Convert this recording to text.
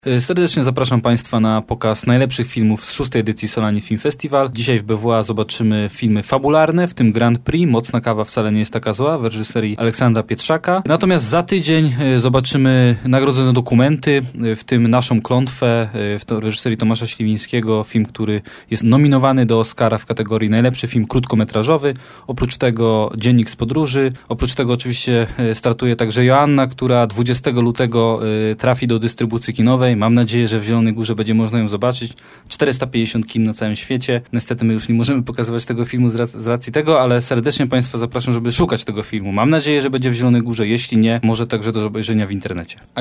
Serdecznie zapraszam Państwa na pokaz najlepszych filmów z 6. edycji Solani Film Festival. Dzisiaj w BWA zobaczymy filmy fabularne, w tym Grand Prix, Mocna kawa wcale nie jest taka zła, w reżyserii Aleksandra Pietrzaka. Natomiast za tydzień zobaczymy nagrodzone dokumenty, w tym Naszą klątwę w reżyserii Tomasza Śliwińskiego, film, który jest nominowany do Oscara w kategorii najlepszy film krótkometrażowy. Oprócz tego Dziennik z podróży. Oprócz tego oczywiście startuje także Joanna, która 20 lutego trafi do dystrybucji kinowej. Mam nadzieję, że w Zielonej Górze będzie można ją zobaczyć. 450 kin na całym świecie. Niestety my już nie możemy pokazywać tego filmu z racji tego, ale serdecznie Państwa zapraszam, żeby szukać tego filmu. Mam nadzieję, że będzie w Zielonej Górze. Jeśli nie, może także do obejrzenia w internecie.